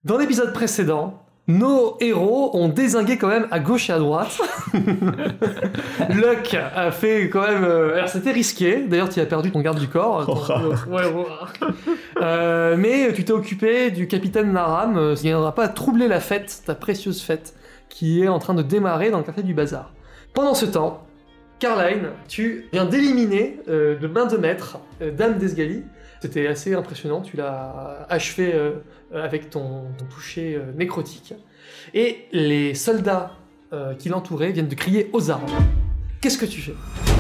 Dans l'épisode précédent, nos héros ont dézingué quand même à gauche et à droite. Luck a fait quand même... alors c'était risqué, d'ailleurs tu as perdu ton garde du corps. Mais tu t'es occupé du capitaine Naram, ce qui ne viendra pas troubler la fête, ta précieuse fête, qui est en train de démarrer dans le quartier du bazar. Pendant ce temps, Caroline, tu viens d'éliminer de main de maître Dame d'Esgali. C'était assez impressionnant, tu l'as achevé avec ton toucher nécrotique. Et les soldats qui l'entouraient viennent de crier aux armes. Qu'est-ce que tu fais ?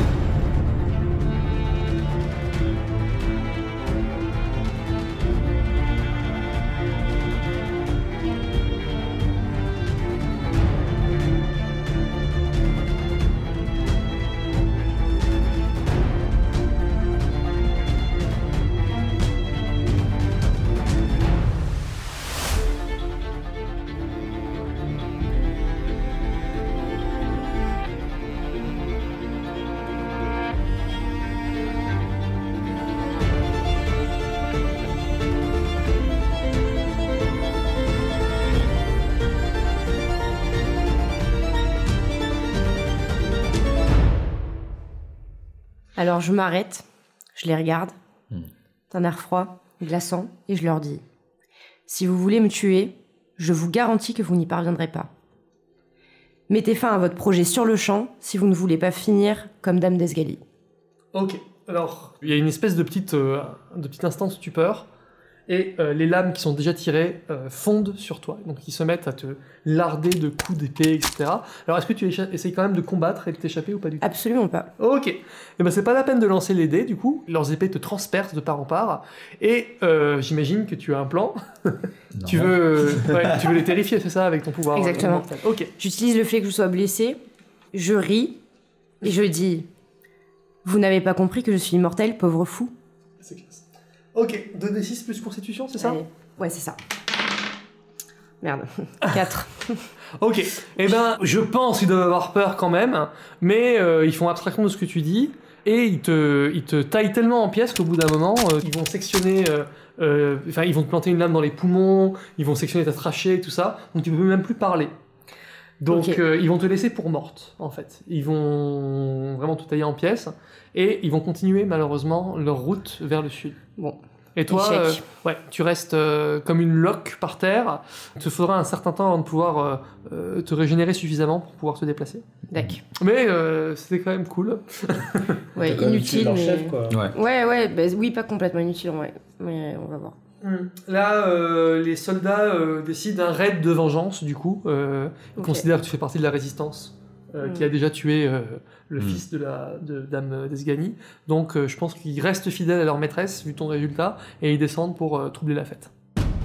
Alors je m'arrête, je les regarde, d'un air froid, glaçant, et je leur dis « Si vous voulez me tuer, je vous garantis que vous n'y parviendrez pas. Mettez fin à votre projet sur le champ si vous ne voulez pas finir comme Dame d'Esgali. » Ok, alors il y a une espèce de petit instant de stupeur, et les lames qui sont déjà tirées fondent sur toi, donc ils se mettent à te larder de coups d'épée, etc. Alors est-ce que tu essayes quand même de combattre et de t'échapper ou pas du tout ? Absolument pas. Ok, et ben c'est pas la peine de lancer les dés du coup, leurs épées te transpercent de part en part, et j'imagine que tu as un plan. tu veux les terrifier, c'est ça, avec ton pouvoir Exactement. mortel. Ok. J'utilise le fait que je sois blessée, je ris, et je dis « Vous n'avez pas compris que je suis immortel, pauvre fou ?» C'est classe. Ok, 2d6 plus constitution, c'est ça ? Allez. Ouais, c'est ça. Merde, 4. Ok, eh ben, je pense qu'ils doivent avoir peur quand même, mais ils font abstraction de ce que tu dis, et ils te taillent tellement en pièces qu'au bout d'un moment, ils vont sectionner... ils vont te planter une lame dans les poumons, ils vont sectionner ta trachée, tout ça, donc tu peux même plus parler. Donc Okay. Ils vont te laisser pour morte, en fait. Ils vont vraiment te tailler en pièces, et ils vont continuer malheureusement leur route vers le sud. Bon. Et toi, tu restes comme une loque par terre. Il te faudra un certain temps avant de pouvoir te régénérer suffisamment pour pouvoir te déplacer. D'accord. Mais c'était quand même cool. Ouais, T'as quand même tué inutile, leur mais... chef, quoi. Ouais, bah, oui, pas complètement inutile, ouais. Mais on va voir. Là, les soldats décident un raid de vengeance, du coup. Ils considèrent que tu fais partie de la résistance, qui a déjà tué le fils de Dame d'Esgani. Donc je pense qu'ils restent fidèles à leur maîtresse, vu ton résultat, et ils descendent pour troubler la fête.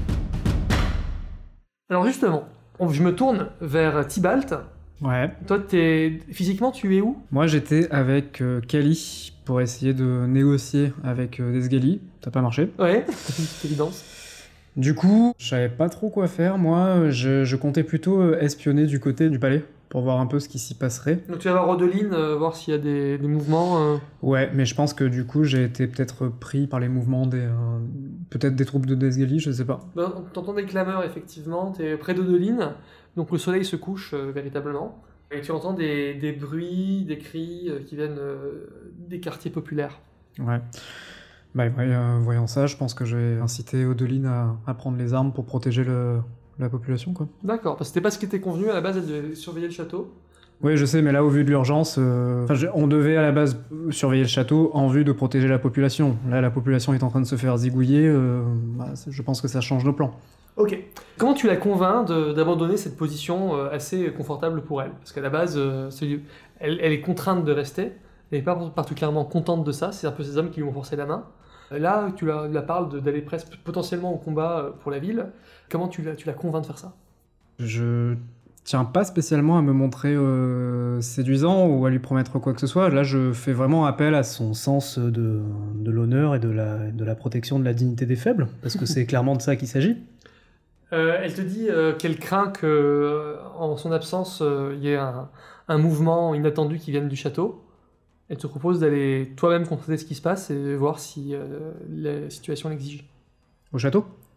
Alors justement, je me tourne vers Tybalt. Ouais. Toi, physiquement, tu es où ? Moi, j'étais avec Kali pour essayer de négocier avec Desgali. Ça n'a pas marché. Ouais, c'est une petite évidence. Du coup, je savais pas trop quoi faire. Moi, je comptais plutôt espionner du côté du palais pour voir un peu ce qui s'y passerait. Donc tu vas voir Rodeline, voir s'il y a des mouvements. Ouais, mais je pense que du coup, j'ai été peut-être pris par les mouvements peut-être des troupes de Desgali, je sais pas. Ben, t'entends des clameurs, effectivement. T'es près d'Odeline, donc le soleil se couche véritablement. Et tu entends des bruits, des cris qui viennent des quartiers populaires. Ouais. Bah, voyant ça, je pense que je vais inciter Odeline à prendre les armes pour protéger la population, quoi. D'accord, parce que c'était pas ce qui était convenu, à la base elle devait surveiller le château. Oui, je sais, mais là, au vu de l'urgence, on devait à la base surveiller le château en vue de protéger la population. Là, la population est en train de se faire zigouiller, je pense que ça change nos plans. Ok. Comment tu la convaincs d'abandonner cette position assez confortable pour elle ? Parce qu'à la base, elle est contrainte de rester, elle n'est pas particulièrement contente de ça, c'est un peu ces hommes qui lui ont forcé la main. Là, tu la parles d'aller presque potentiellement au combat pour la ville. Comment tu la convaincs de faire ça ? Je tiens pas spécialement à me montrer séduisant ou à lui promettre quoi que ce soit. Là, je fais vraiment appel à son sens de l'honneur et de la protection de la dignité des faibles, parce que c'est clairement de ça qu'il s'agit. Elle te dit qu'elle craint qu'en son absence, il y ait un mouvement inattendu qui vienne du château. Elle te propose d'aller toi-même constater ce qui se passe et voir si la situation l'exige. Au château ?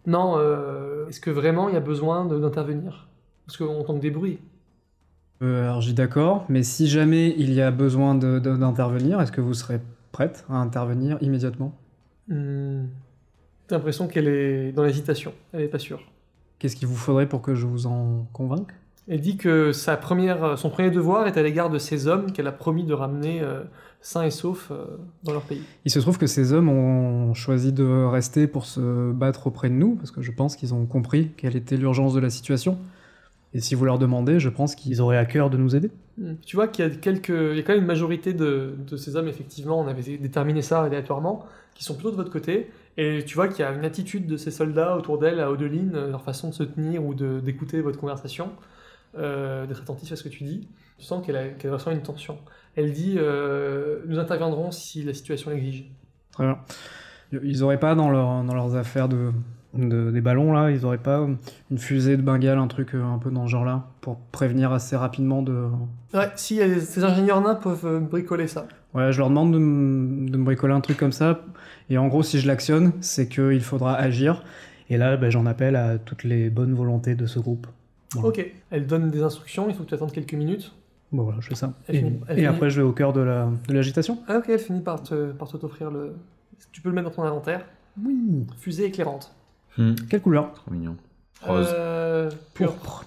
Non, est-ce que vraiment il y a besoin d'intervenir? Parce qu'on entend que des bruits. Alors j'y d'accord, mais si jamais il y a besoin d'intervenir, est-ce que vous serez prête à intervenir immédiatement? T'as l'impression qu'elle est dans l'hésitation, elle est pas sûre. Qu'est-ce qu'il vous faudrait pour que je vous en convainque? Elle dit que son premier devoir est à l'égard de ces hommes qu'elle a promis de ramener sains et saufs dans leur pays. Il se trouve que ces hommes ont choisi de rester pour se battre auprès de nous, parce que je pense qu'ils ont compris quelle était l'urgence de la situation. Et si vous leur demandez, je pense qu'ils auraient à cœur de nous aider. Tu vois qu'il y a il y a quand même une majorité de ces hommes, effectivement, on avait déterminé ça aléatoirement, qui sont plutôt de votre côté, et tu vois qu'il y a une attitude de ces soldats autour d'elle, à Odeline, leur façon de se tenir ou d'écouter votre conversation, d'être attentif à ce que tu dis. Tu sens qu'elle ressent une tension. Elle dit nous interviendrons si la situation l'exige. Très bien. Ils n'auraient pas dans leurs affaires des ballons là, ils auraient pas une fusée de Bengale, un truc un peu dans ce genre-là, pour prévenir assez rapidement de... Ouais, si ces ingénieurs nains peuvent bricoler ça. Ouais, je leur demande de me bricoler un truc comme ça, et en gros, si je l'actionne, c'est qu'il faudra agir, et là, j'en appelle à toutes les bonnes volontés de ce groupe. Voilà. Ok, elle donne des instructions, il faut que tu attendes quelques minutes. Bon voilà, je fais ça. Elle Et après, je vais au cœur de l'agitation. Ah ok, elle finit par t'offrir le... Tu peux le mettre dans ton inventaire. Oui. Fusée éclairante. Quelle couleur? Trop mignon. Rose. Pourpre.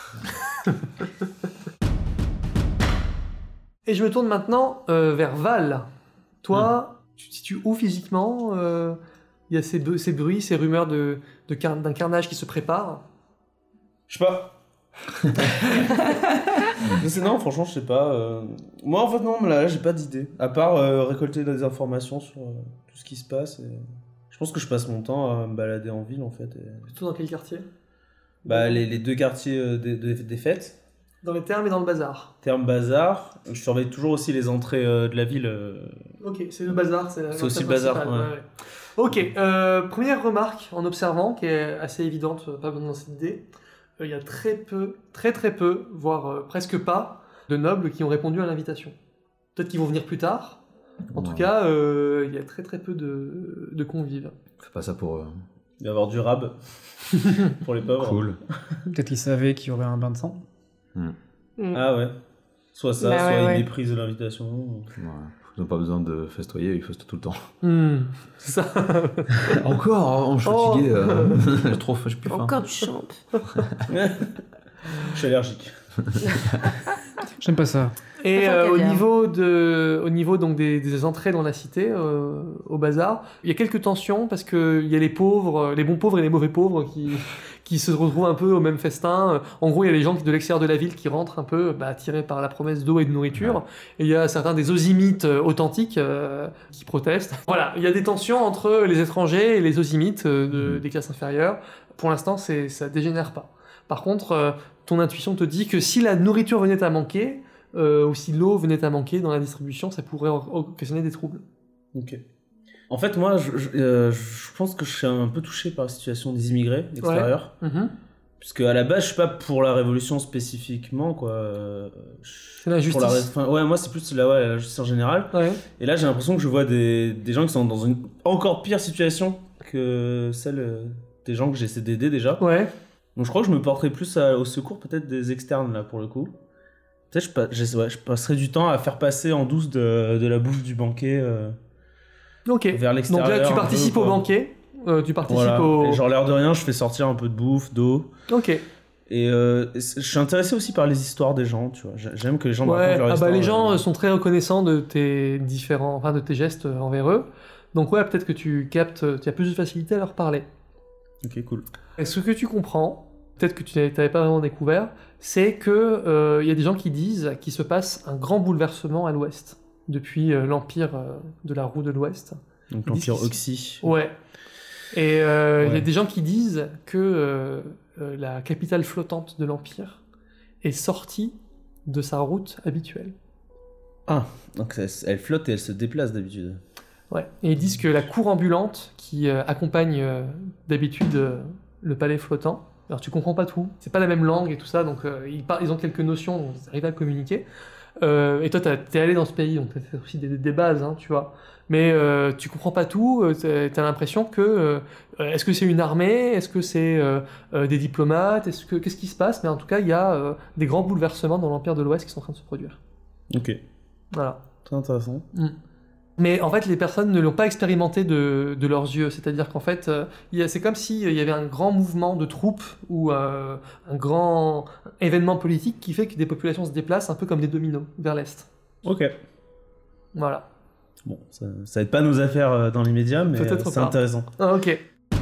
Et je me tourne maintenant vers Val. Toi, tu te situes où physiquement? Il y a ces bruits, ces rumeurs d'un carnage qui se prépare. Je sais pas. Non, franchement, je sais pas. Moi, en fait, non, là j'ai pas d'idée. À part récolter des informations sur tout ce qui se passe. Je pense que je passe mon temps à me balader en ville, en fait. Plutôt dans quel quartier? Les deux quartiers des fêtes. Dans les thermes et dans le bazar. Terme bazar. Je surveille toujours aussi les entrées de la ville. Ok, c'est le bazar. C'est aussi le bazar, ouais. Ok, première remarque en observant, qui est assez évidente, pas besoin dans cette idée. Il y a très peu, voire presque pas, de nobles qui ont répondu à l'invitation. Peut-être qu'ils vont venir plus tard. En tout cas, il y a très peu de convives. Fais pas ça pour eux. Il va y avoir du rab pour les pauvres. Cool. Peut-être qu'ils savaient qu'il y aurait un bain de sang. Ah ouais. Soit ça, Bah soit ouais, ils ouais. méprisent l'invitation. Ouais. Ils n'ont pas besoin de festoyer, ils festent tout le temps. C'est ça. Encore, je suis Oh. fatigué. J'ai plus faim. Encore du champ. Je suis allergique. J'aime pas ça. Et Très fort au caviar. niveau donc des entrées dans la cité, au bazar, il y a quelques tensions parce que il y a les pauvres, les bons pauvres et les mauvais pauvres qui se retrouvent un peu au même festin. En gros, il y a les gens de l'extérieur de la ville qui rentrent un peu attirés par la promesse d'eau et de nourriture. Ouais. Et il y a certains des osimites authentiques qui protestent. Voilà, il y a des tensions entre les étrangers et les osimites des classes inférieures. Pour l'instant, ça dégénère pas. Par contre, ton intuition te dit que si la nourriture venait à manquer, ou si l'eau venait à manquer dans la distribution, ça pourrait occasionner des troubles. Ok. En fait, moi, je pense que je suis un peu touché par la situation des immigrés d'extérieur. Puisque à la base, je suis pas pour la révolution spécifiquement, quoi. C'est la Pour justice. ouais, moi, c'est plus la justice en général. Ouais. Et là, j'ai l'impression que je vois des gens qui sont dans une encore pire situation que celle des gens que j'essaie d'aider déjà. Ouais. Donc je crois que je me porterai plus au secours peut-être des externes, là, pour le coup. Peut-être je passerai du temps à faire passer en douce de la bouffe du banquet Ok. vers l'extérieur. Donc là, tu un peu, participes quoi. au banquet. Tu participes Voilà. au... Et genre, l'air de rien, je fais sortir un peu de bouffe, d'eau. Ok. Et je suis intéressé aussi par les histoires des gens, tu vois. J'aime que les gens me Ouais. racontent leur histoire. Les gens sont très reconnaissants de tes de tes gestes envers eux. Donc ouais, peut-être que tu as plus de facilité à leur parler. Ok, cool. Et ce que tu comprends, peut-être que tu n'avais pas vraiment découvert, c'est que y a des gens qui disent qu'il se passe un grand bouleversement à l'ouest depuis l'empire de la roue de l'ouest. Donc Ils disent l'Empire qu'ils- Oxy. Ouais. Et il y a Ouais. des gens qui disent que la capitale flottante de l'empire est sortie de sa route habituelle. Ah, donc elle flotte et elle se déplace d'habitude. Ouais. Et ils disent que la cour ambulante qui accompagne d'habitude le palais flottant, alors tu comprends pas tout, c'est pas la même langue et tout ça, donc ils ont quelques notions, donc ils arrivent à communiquer, Et toi, t'es allé dans ce pays, donc t'as fait aussi des bases, hein, tu vois. Mais tu comprends pas tout, t'as l'impression que... est-ce que c'est une armée? Est-ce que c'est des diplomates? Qu'est-ce qui se passe? Mais en tout cas, il y a des grands bouleversements dans l'Empire de l'Ouest qui sont en train de se produire. Ok. Voilà. Très intéressant. Mais en fait, les personnes ne l'ont pas expérimenté de leurs yeux. C'est-à-dire qu'en fait, c'est comme s'il y avait un grand mouvement de troupes ou un grand événement politique qui fait que des populations se déplacent un peu comme des dominos vers l'Est. Ok. Voilà. Bon, ça aide pas nos affaires dans l'immédiat, mais c'est intéressant. Ah, ok.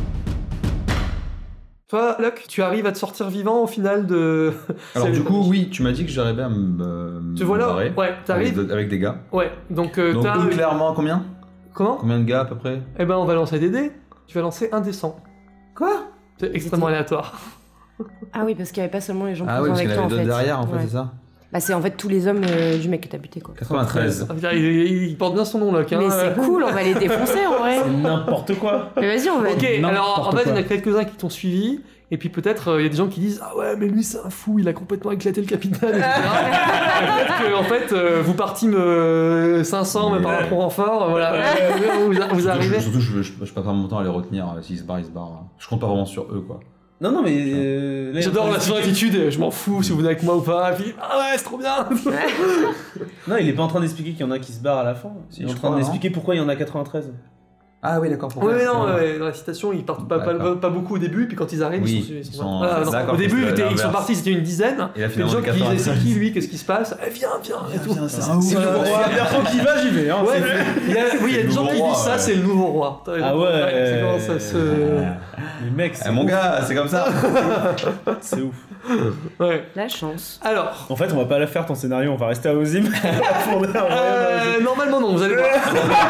Toi, Luck, tu arrives à te sortir vivant au final de... Alors du coup, oui, tu m'as dit que j'arrivais à me Tu vois là barrer ouais, t'arrives avec des gars. Ouais, donc eux, clairement, combien? Comment? Combien de gars à peu près? Eh ben, on va lancer des dés. Tu vas lancer un dé 100. Quoi? C'est extrêmement aléatoire. Ah oui, parce qu'il n'y avait pas seulement les gens présents avec toi, en fait. Ah oui, parce qu'il y en avait d'autres derrière, en fait, c'est ça? Bah c'est en fait tous les hommes du mec que t'as buté, quoi. 93. Il porte bien son nom, là. Mais c'est cool, on va les défoncer, en vrai. C'est n'importe quoi. Mais vas-y, on va... Ok, alors, en fait, il y en a quelques-uns qui t'ont suivi. Et puis peut-être, il y a des gens qui disent « Ah ouais, mais lui, c'est un fou, il a complètement éclaté le capitaine, etc. » Peut-être qu'en fait, vous partîmes 500, mais par rapport en fort, voilà. Vous arrivez. Surtout, je vais pas perdre mon temps à les retenir. S'ils se barrent, ils se barrent. Je compte pas vraiment sur eux, quoi. Non, mais... J'adore la attitude, je m'en fous si vous venez avec moi ou pas. Et puis, ah ouais, c'est trop bien. Non, il est pas en train d'expliquer qu'il y en a qui se barrent à la fin. Il est en train d'expliquer pourquoi il y en a 93. Ah oui, d'accord. Oui, mais non, dans la citation, ils partent pas beaucoup au début, puis quand ils arrivent, ils sont au début, ils sont partis, c'était une dizaine. Et les gens qui disaient c'est qui lui, qu'est-ce qui se passe? Viens, et tout. C'est le nouveau roi. La personne qui va, j'y vais. Oui, il y a des gens qui disent ça, c'est le nouveau roi. Ah ouais. C'est comment ça se. Les mecs, mon gars, c'est comme ça. C'est ouf. Ouais. La chance. Alors. En fait, on va pas la faire ton scénario, on va rester à Ozim. Normalement, non, vous allez voir.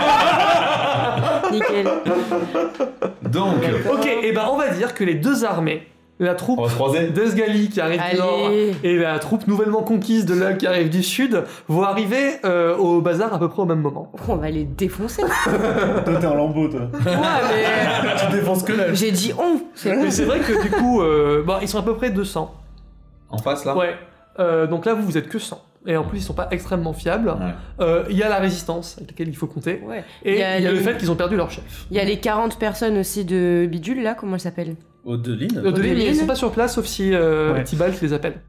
Nickel. Donc. Ok, et ben on va dire que les deux armées, la troupe d'Esgali qui arrive du nord et la troupe nouvellement conquise de Luck qui arrive du sud, vont arriver au bazar à peu près au même moment. On va les défoncer. Toi, t'es en lambeau, toi. Ouais, mais... Tu défonces que là. J'ai dit on. Mais c'est vrai que du coup, ils sont à peu près 200. En face, là? Ouais. Donc là, vous êtes que 100. Et en plus, ils sont pas extrêmement fiables. Il y a la résistance avec laquelle il faut compter. Ouais. Et il y a le fait qu'ils ont perdu leur chef. Il y a les 40 personnes aussi de Bidule, là, comment elles s'appellent? Odeline. Odeline, ils sont pas sur place, sauf si Tibalt les appelle.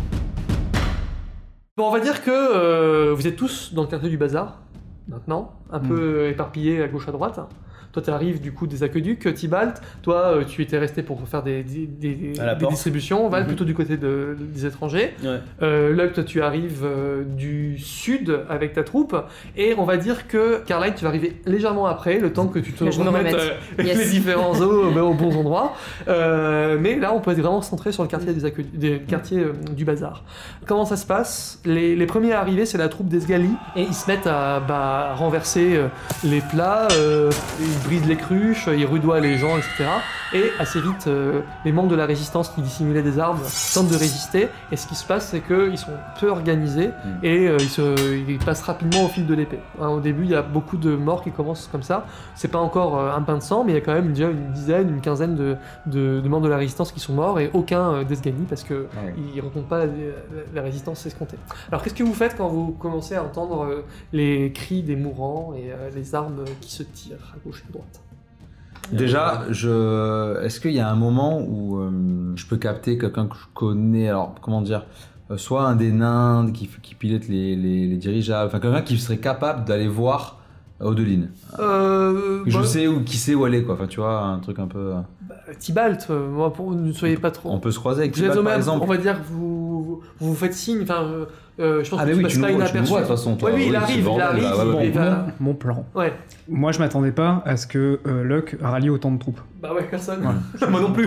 Bon, on va dire que vous êtes tous dans le quartier du bazar, maintenant, un peu éparpillés à gauche à droite. Toi, tu arrives du coup des aqueducs, Tibalt. Toi, tu étais resté pour faire des distributions. Val, plutôt du côté des étrangers. Ouais. Luck, toi, tu arrives du sud avec ta troupe. Et on va dire que, Caroline, tu vas arriver légèrement après, le temps que tu te remettes les différents os aux bons endroits. Mais là, on peut être vraiment centré sur le quartier des quartiers du bazar. Comment ça se passe? Les premiers à arriver, c'est la troupe d'Esgali. Et ils se mettent à renverser les plats, ils brisent les cruches, ils rudoient les gens, etc. Et assez vite, les membres de la résistance qui dissimulaient des armes tentent de résister. Et ce qui se passe, c'est qu'ils sont peu organisés et ils passent rapidement au fil de l'épée. Hein, au début, il y a beaucoup de morts qui commencent comme ça. C'est pas encore un bain de sang, mais il y a quand même déjà une dizaine, une quinzaine de membres de la résistance qui sont morts et aucun d'Esgani parce que ils ne rencontrent pas la résistance escomptée. Alors qu'est-ce que vous faites quand vous commencez à entendre les cris des mourants et les armes qui se tirent à gauche et à droite? Déjà, est-ce qu'il y a un moment où je peux capter quelqu'un que je connais, alors comment dire, soit un des nains qui pilote les dirigeables, enfin quelqu'un qui serait capable d'aller voir Odeline. Je sais qui sait où elle est, quoi. Enfin, tu vois, un truc un peu. Tibalt, moi, ne soyez pas trop. On peut se croiser avec Tibalt, par exemple. On va dire que vous faites signe. Enfin, je pense que mais oui, tu me vois de toute façon. Toi. Oui, il arrive. Mon plan. Ouais. Moi, je m'attendais pas à ce que Luck rallie autant de troupes. Bah ouais, personne. Ouais. Moi non plus.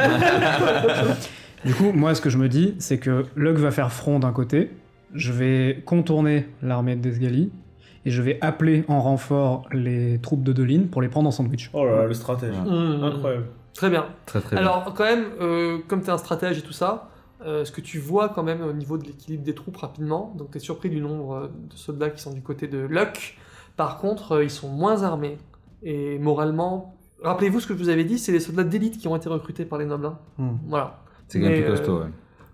Du coup, moi, ce que je me dis, c'est que Luck va faire front d'un côté. Je vais contourner l'armée d'Esgali. Et je vais appeler en renfort les troupes d'Odeline pour les prendre en sandwich. Oh là là, le stratège. Incroyable. Très bien. Très bien. Alors, quand même, comme tu es un stratège et tout ça, ce que tu vois quand même au niveau de l'équilibre des troupes rapidement, donc tu es surpris du nombre de soldats qui sont du côté de Luck. Par contre, ils sont moins armés. Et moralement, rappelez-vous ce que je vous avais dit, c'est les soldats d'élite qui ont été recrutés par les nobles. Voilà. C'est quand même plus costaud, ouais.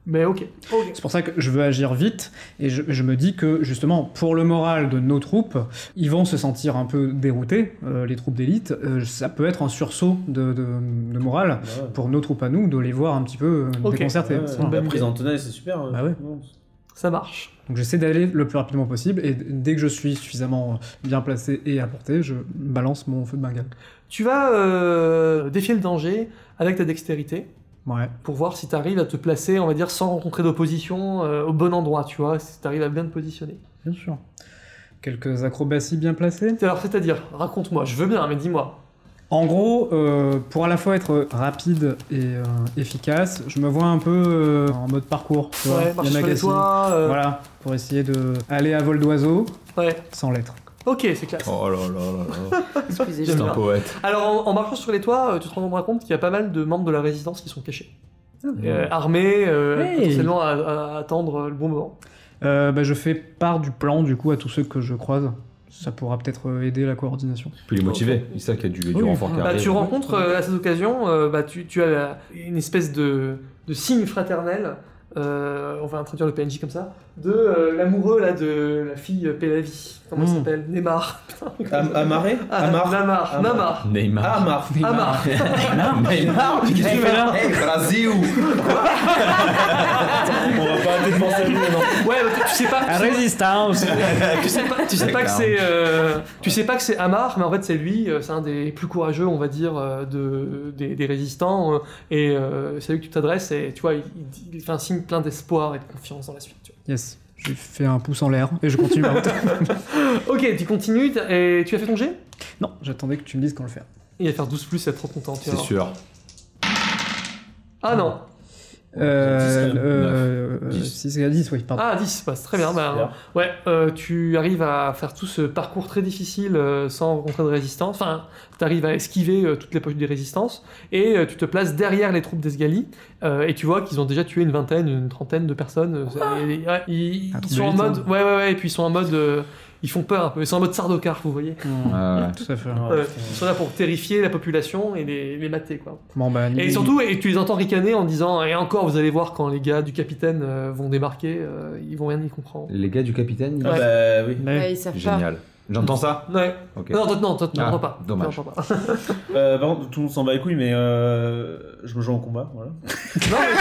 Mais ok. C'est pour ça que je veux agir vite, et je me dis que justement, pour le moral de nos troupes, ils vont se sentir un peu déroutés, les troupes d'élite. Ça peut être un sursaut de morale pour nos troupes à nous, de les voir un petit peu déconcertés. La prise en tenaille, c'est super. Bah ouais. Ça marche. Donc j'essaie d'aller le plus rapidement possible, et dès que je suis suffisamment bien placé et à portée, je balance mon feu de Bengale. Tu vas défier le danger avec ta dextérité. Ouais. Pour voir si tu arrives à te placer, on va dire, sans rencontrer d'opposition, au bon endroit, tu vois, si tu arrives à bien te positionner. Bien sûr. Quelques acrobaties bien placées. Alors, c'est-à-dire, raconte-moi, je veux bien, mais dis-moi. En gros, pour à la fois être rapide et efficace, je me vois un peu en mode parcours. Tu vois, marcher sur les toits. Voilà, pour essayer de aller à vol d'oiseau, sans l'être. Ok, c'est classe. Oh là là là. Excusez-moi. C'est un poète. Alors, en marchant sur les toits, tu te rendras compte qu'il y a pas mal de membres de la résistance qui sont cachés. Armés, potentiellement à attendre le bon moment. Je fais part du plan, du coup, à tous ceux que je croise. Ça pourra peut-être aider la coordination. Puis les motiver, c'est ça qu'il y a du renfort qui arrive. Tu rencontres à cette occasion, tu as une espèce de signe fraternel, on va introduire le PNJ comme ça, de l'amoureux là, de la fille Pélavi. Comment il s'appelle? Neymar. Amaré Namar. Neymar. Amar. Neymar. Qu'est-ce que tu fais là? Hey, Brasil. On va pas arrêter de penser à lui maintenant. Ouais, tu sais pas. Résistance. Tu sais pas que c'est Amar, mais en fait c'est lui, c'est un des plus courageux, on va dire, des résistants, et c'est à lui que tu t'adresses, et tu vois, il fait un signe plein d'espoir et de confiance dans la suite. Tu vois. Yes. J'ai fait un pouce en l'air et je continue ma route. Ok, tu continues, et tu as fait ton jet? Non, j'attendais que tu me dises quand le faire. Il va faire 12 plus, il va être trop content. C'est sûr. Ah non. 6 à 10, oui, pardon. Ah, 10, passe très bien. Tu arrives à faire tout ce parcours très difficile sans rencontrer de résistance. Enfin, tu arrives à esquiver toutes les poches des résistances et tu te places derrière les troupes d'Esgali et tu vois qu'ils ont déjà tué une trentaine de personnes. Ils sont en mode. Ouais, et puis ils sont en mode. Ils font peur un peu. Ils sont en mode Sardaukar, vous voyez. Tout à fait. Ils sont là pour terrifier la population et les mater, quoi. Bon, bah, Et surtout, tu les entends ricaner en disant, et encore, vous allez voir quand les gars du capitaine vont débarquer, ils vont rien y comprendre. Les gars du capitaine, Ah bah oui. Ouais, ils savent pas. génial. J'entends ça? Ouais. Ok. Non, t'entends pas. Dommage. T'entends pas. Par contre, tout le monde s'en bat les couilles, mais je me joins au combat, voilà. Non, mais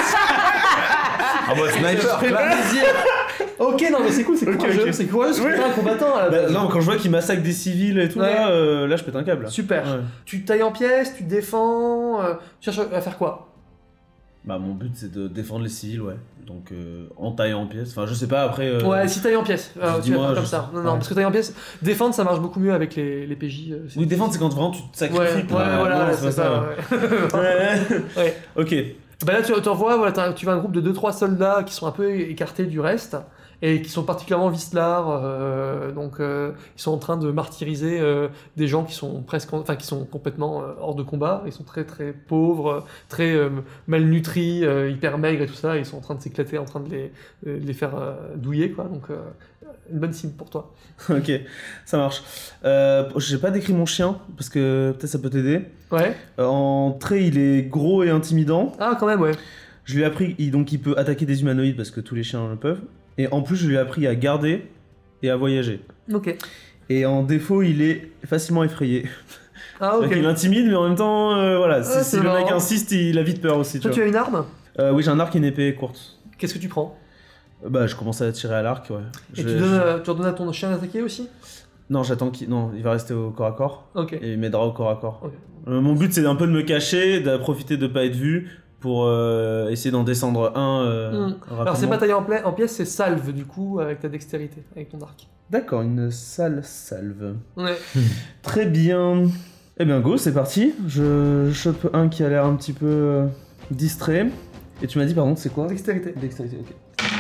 Ah bah sniper, plaisir. Ok, non, mais c'est cool, c'est courageux. ok. C'est courageux, c'est pas un combattant. À la base. Non, quand je vois qu'ils massacrent des civils et tout, Ouais. là je pète un câble. Là. Super. Ouais. Tu tailles en pièces, tu défends, tu cherches à faire quoi? Bah, mon but c'est de défendre les civils, ouais. Donc, en taillant en pièces. Enfin, je sais pas après. Ouais, si taille en pièces, tu vas dis-moi, faire comme je ça. sais. Non, parce que taille en pièces, défendre ça marche beaucoup mieux avec les PJ. Oui, défendre c'est quand vraiment tu te sacrifies. Ouais, pour- voilà, non, c'est ça. Ouais. Ouais. Ok. Bah là, tu vois, voilà, tu vois un groupe de 2-3 soldats qui sont un peu écartés du reste et qui sont particulièrement vicelards. Donc, ils sont en train de martyriser des gens qui sont qui sont complètement hors de combat. Ils sont très très pauvres, très malnutris, hyper maigres et tout ça. Ils sont en train de s'éclater, en train de les faire douiller, quoi. Donc, une bonne cible pour toi. Ok, ça marche. J'ai pas décrit mon chien parce que peut-être ça peut t'aider. Ouais. En trait, il est gros et intimidant. Ah, quand même, ouais. Je lui ai appris donc il peut attaquer des humanoïdes parce que tous les chiens le peuvent. Et en plus, je lui ai appris à garder et à voyager. Ok. Et en défaut, il est facilement effrayé. Ah, ok. Donc, il intimide, mais en même temps, voilà. Ah, Si c'est le mec marrant. insiste, il a vite peur aussi. Toi, Tu tu as une arme? vois. Oui, j'ai un arc et une épée courte. Qu'est-ce que tu prends? Bah, je commence à tirer à l'arc, ouais. Et tu redonnes à ton chien d'attaquer aussi? Non, j'attends qu'il. Non, il va rester au corps à corps. Ok. Et il m'aidera au corps à corps. Ok. Mon but, c'est un peu de me cacher, de profiter de pas être vu pour essayer d'en descendre un. Alors, rapidement. c'est pas taillé en pièces, c'est salve, du coup, avec ta dextérité, avec ton arc. D'accord, une sale salve. Ouais. Très bien. Eh bien, go, c'est parti. Je chope un qui a l'air un petit peu distrait. Et tu m'as dit, pardon, c'est quoi? Dextérité. Dextérité, ok.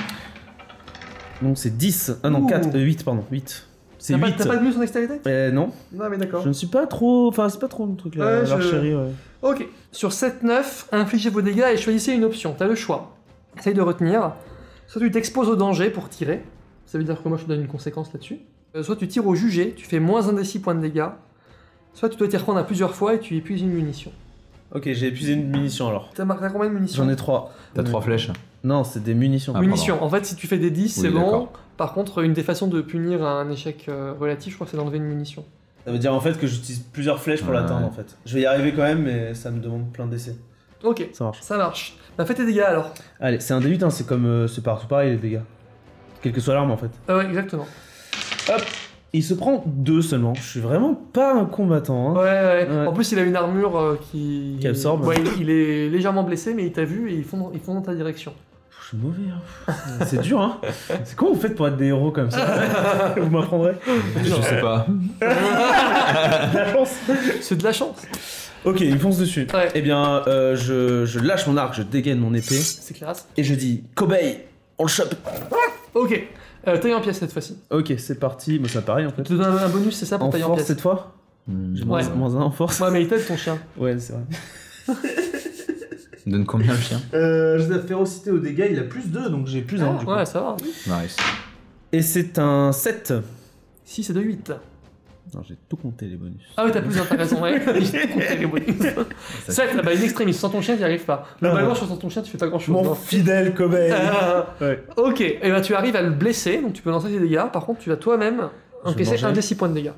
Donc c'est 10. Ah non, Ouh. 4. 8, pardon. 8. C'est T'as 8. pas de plus en dextérité? Non. Non, mais d'accord. Je ne suis pas trop. Enfin, c'est pas trop le truc là. Ouais, L'archerie, ouais. Ok. Sur 7-9, infligez vos dégâts et choisissez une option. T'as le choix. Essaye de retenir. Soit tu t'exposes au danger pour tirer. Ça veut dire que moi je te donne une conséquence là-dessus. Soit tu tires au jugé, tu fais moins 1 des 6 points de dégâts. Soit tu dois t'y reprendre à plusieurs fois et tu épuises une munition. Ok, j'ai épuisé une munition alors. T'as combien de munitions? J'en ai 3. T'as 3 flèches. Non, c'est des munitions. Ah, Munitions. En fait, si tu fais des 10, c'est Oui, bon. d'accord. Par contre, une des façons de punir un échec relatif, je crois que c'est d'enlever une munition. Ça veut dire en fait que j'utilise plusieurs flèches pour Ouais. l'atteindre en fait. Je vais y arriver quand même, mais ça me demande plein d'essais. Ok, Ça marche. ça marche. Bah fais tes dégâts alors. Allez, c'est un D8, hein, c'est comme. C'est partout pareil les dégâts. Quelle que soit l'arme en fait. Ouais, exactement. Hop. Il se prend 2 seulement. Je suis vraiment pas un combattant. Hein. Ouais. En plus, il a une armure qui absorbe. Ouais, il est légèrement blessé, mais il t'a vu et il fond dans ta direction. Je suis mauvais. Hein. C'est dur, hein. C'est comment vous faites pour être des héros comme ça? Vous m'apprendrez. Je sais pas. De la chance. C'est de la chance. Ok, il fonce dessus. Ouais. Eh bien, je lâche mon arc, je dégaine mon épée C'est classe. et je dis Kobeï, on le chope. Ok. Taille en pièces cette fois-ci. Ok, c'est parti. Moi, ça pareil en fait. Je te donne un bonus, c'est ça, pour En tailler en force pièces. cette fois. J'ai Ouais. moins 1 en force. Ouais, mais il t'aide ton chien. Ouais, c'est vrai. Il donne combien le chien? La férocité au dégâts, il a plus 2, donc j'ai plus 1 du coup. Ouais, ça va. Nice. Et c'est un 7. 6 c'est de 8. Non, j'ai tout compté les bonus. Ah oui, t'as plus d'intéressant, ouais. J'ai compté les bonus. 7, bah une extrémiste. Sans ton chien, t'y arrives pas. Globalement, sans ton chien, tu fais pas grand chose. Mon fidèle Kobeï. Ouais. Ok, et ben tu arrives à le blesser, donc tu peux lancer tes dégâts. Par contre, tu vas toi-même encaisser manger. un des 6 points de dégâts.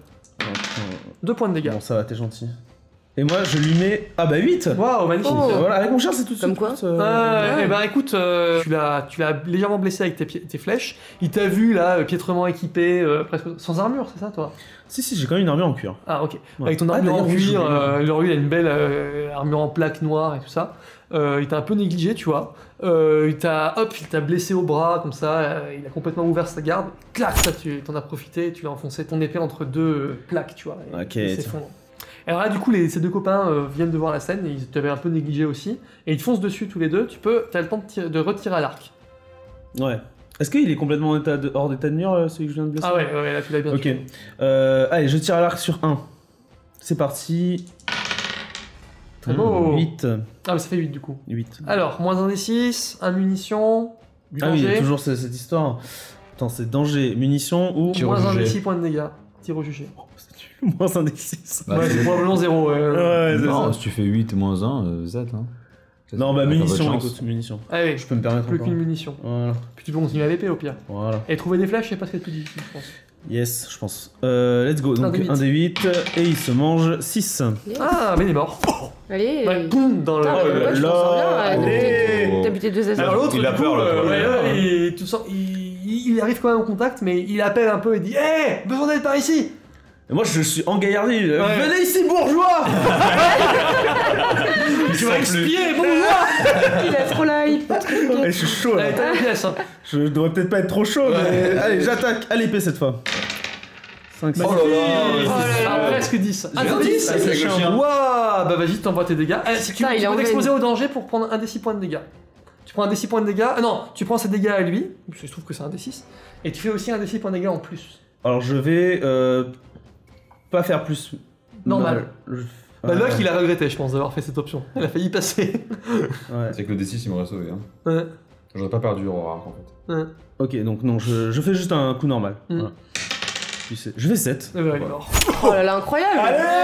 2 points de dégâts. Bon, ça va, t'es gentil. Et moi, je lui mets. Ah bah 8. Waouh, magnifique. Oh. Voilà, avec mon chien, c'est tout de Comme suite. quoi Et ben écoute, tu l'as légèrement blessé avec tes flèches. Il t'a vu là, piètrement équipé, presque sans armure, c'est ça toi? Si, j'ai quand même une armure en cuir. Ah ok. Ouais. Avec ton Ah, armure en d'ailleurs, oui, cuir, j'ai oublié. il a une belle armure en plaque noire et tout ça. Il t'a un peu négligé, tu vois. Il t'a blessé au bras comme ça. Il a complètement ouvert sa garde. Clac, ça tu t'en as profité. Tu l'as enfoncé ton épée entre deux plaques, tu vois. Ok, Il tiens. s'effondre. Alors là, du coup, ces deux copains viennent de voir la scène et ils t'avaient un peu négligé aussi. Et ils te foncent dessus tous les deux. T'as le temps de retirer à l'arc. Ouais. Est-ce qu'il est complètement hors d'état de nuire, celui que je viens de blesser? Ah ouais, là tu l'as bien Ok. tué. Allez, je tire à l'arc sur 1. C'est parti. Très beau. 8. Ah mais ça fait 8 du coup. 8. Alors, moins 1 des 6, 1 munition, du Ah oui, il y a danger, toujours cette histoire. Attends, c'est danger, munition ou. Tir au moins 1 des jugé. 6 points de dégâts. Tir au jugé. Moins 1 des 6. Bah, Ouais, c'est probablement 0. Ouais, c'est non, ça. si tu fais 8 moins 1, Z. Hein. Non, bah, T'as pas de munition, chance. écoute, munition. Allez, Je peux me permettre plus encore. qu'une munition. Voilà. Puis tu peux continuer à l'épée au pire. Voilà. Et trouver des flèches, c'est pas ce qui est le plus difficile, je pense. Yes, je pense. Let's go. Donc, des 1 des 8. Et il se mange 6. Ah, mais il est mort. Allez. Ouais, boum, dans le. Putain, mais pourquoi tu t'en sors bien, allez. t'as buté 2 Alors assassins. l'autre, Il a du coup, peur, l'autre. ouais, tu sens, il arrive quand même au contact, mais il appelle un peu et dit Hé, besoin d'aide par ici. Et moi, je suis engaillardi. Venez ici, bourgeois. Tu vas expier, bon moi. Il a trop la hype. Je suis chaud là. Allez, t'as une pièce. Hein. Je devrais peut-être pas être trop chaud, mais allez, j'attaque à l'épée cette fois. 5, 6. Oh là là, Oh là là, presque 10. Ah, J'ai t'as dit, 10 ça, c'est avec le chien. Waouh, bah vas-y, t'envoies tes dégâts. Si tu Putain, il tu est peux en t'exposer veine. au danger pour prendre un des 6 points de dégâts. Tu prends un des 6 points de dégâts. Ah non, tu prends ses dégâts à lui, parce que je trouve que c'est un des 6. Et tu fais aussi un des 6 points de dégâts en plus. Alors, je vais pas faire plus. Normal. Je- Bah, Locke, il a regretté, je pense, d'avoir fait cette option. Il a failli passer. Ouais. C'est que le D6 il m'aurait sauvé. Hein. Ouais, J'aurais pas perdu Aurora en fait. ouais. Ok, donc non, je fais juste un coup normal. Mm. Voilà. Je vais 7. Et voilà, il est mort. Oh là là, incroyable.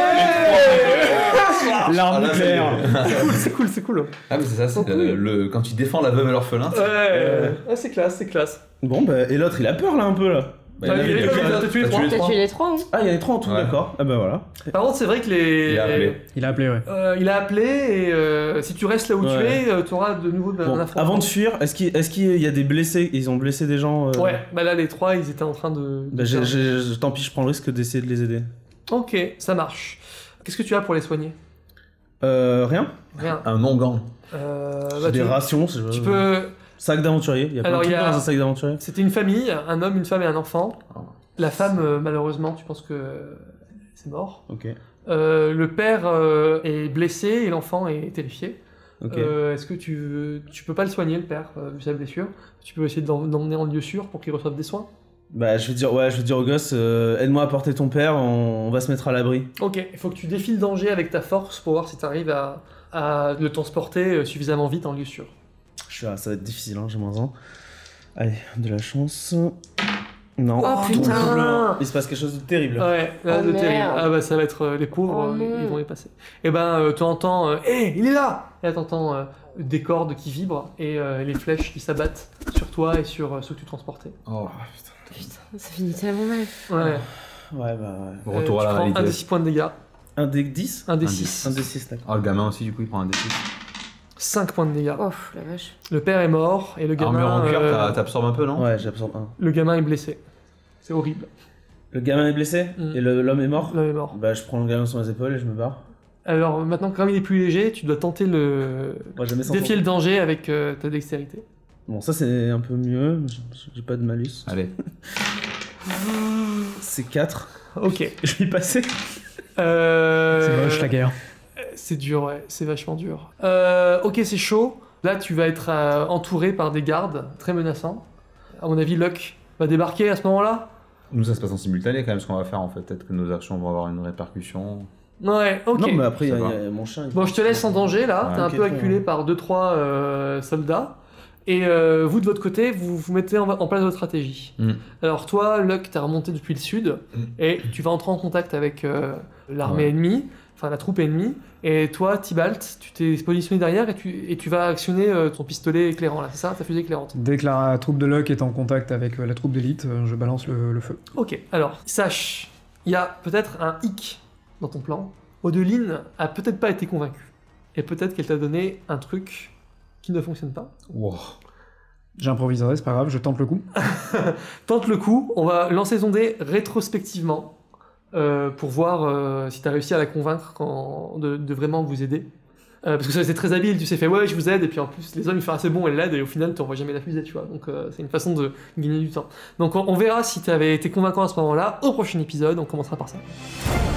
L'arme Ah, là, nucléaire. C'est cool, c'est cool. Ah mais c'est ça, c'est Oh, cool. quand tu défends la veuve et l'orphelin. Ouais, c'est classe, c'est classe. Bon, bah, et l'autre, il a peur là un peu là. Bah, Ah, il avait il est quelqu'un- pas- t'as tué les t'as trois. T'as tué les 3, hein. Ah, il y en a 3 en tout, Ouais. d'accord. Ah, bah voilà. Par contre, c'est vrai que Il a appelé. Il a appelé, ouais. il a appelé et si tu restes là où tu Ouais. es, tu auras de nouveau de Bon, l'info. avant de fuir, est-ce qu'il y a des blessés? Ils ont blessé des gens Ouais, bah là les trois ils étaient en train de. Bah, tant pis, je prends le risque d'essayer de les aider. Ok, ça marche. Qu'est-ce que tu as pour les soigner? Rien. Rien. Un non-gant. Bah, Des tu, rations. tu peux. Sac d'aventurier. Il y a plein de Alors, trucs il y a- dans un sac d'aventurier. C'était une famille, un homme, une femme et un enfant. La femme, malheureusement, tu penses que c'est mort. Ok. Le père est blessé et l'enfant est terrifié. Ok. Est-ce que tu peux pas le soigner, le père, vu sa blessure? Tu peux essayer d'emmener en lieu sûr pour qu'il reçoive des soins? Bah, je vais dire au gosse, aide-moi à porter ton père, on va se mettre à l'abri. Ok, il faut que tu défies le danger avec ta force pour voir si tu arrives à le transporter suffisamment vite en lieu sûr. Ça va être difficile, hein, j'ai moins 1. Allez, de la chance. Non. Oh, putain. Il se passe quelque chose de terrible. Ouais, là, Oh, de terrible. merde. Ah bah ça va être les pauvres, Oh, non. ils vont y passer. Et ben tu entends hé, il est là. Et là t'entends des cordes qui vibrent et les flèches qui s'abattent sur toi et sur ceux que tu transportais. Oh, Putain, ça finit tellement mal. Ouais. Ouais, bah ouais. retour à tu la prends réalité. un des 6 points de dégâts. Un des 10 Un des Un des 6. Un des 6, d'accord. Oh, le gamin aussi, du coup, il prend un D6. 5 points de dégâts. Oh, la vache. Le père est mort et le Armure gamin, en cuir, t'absorbes un peu, non? Ouais, j'absorbe un. le gamin est blessé. C'est horrible. Le gamin est blessé Mm. et l'homme est mort. L'homme est mort. Bah, je prends le gamin sur mes épaules et je me barre. Alors maintenant, comme il est plus léger, tu dois tenter le Moi, jamais sans défier le danger avec ta dextérité. Bon, ça c'est un peu mieux. J'ai pas de malus. Allez. C'est 4. Ok. Je vais y passer. C'est moche la guerre. C'est dur, ouais, c'est vachement dur. Ok, c'est chaud. Là, tu vas être entouré par des gardes très menaçants. À mon avis, Luck va débarquer à ce moment-là. Nous, ça se passe en simultané quand même, ce qu'on va faire en fait. Peut-être que nos actions vont avoir une répercussion. Ouais, ok. Non, mais après, il y, Ça va. a mon chien. Bon, je te laisse en danger là. Ouais, T'es un ok, peu très acculé bien. par 2-3 soldats. Et vous, de votre côté, vous mettez en place votre stratégie. Mm. Alors, toi, Luck, t'as remonté depuis le sud. Et tu vas entrer en contact avec l'armée Ouais. ennemie. Enfin, la troupe ennemie. Et toi, Tybalt, tu t'es positionné derrière et tu vas actionner ton pistolet éclairant, là, c'est ça, ta fusée éclairante. Dès que la troupe de Luck est en contact avec la troupe d'élite, je balance le feu. Ok, alors, sache, il y a peut-être un hic dans ton plan. Odeline a peut-être pas été convaincue. Et peut-être qu'elle t'a donné un truc qui ne fonctionne pas. Wow. J'improviserai, c'est pas grave, je tente le coup. Tente le coup, on va lancer son dé rétrospectivement pour voir si t'as réussi à la convaincre de vraiment vous aider. Parce que ça, c'est très habile, tu sais, fait ouais, je vous aide, et puis en plus, les hommes, ils font assez bon, elle l'aide, et au final, tu n'envoies jamais la fusée, tu vois. Donc, c'est une façon de gagner du temps. Donc, on verra si tu avais été convaincant à ce moment-là. Au prochain épisode, on commencera par ça.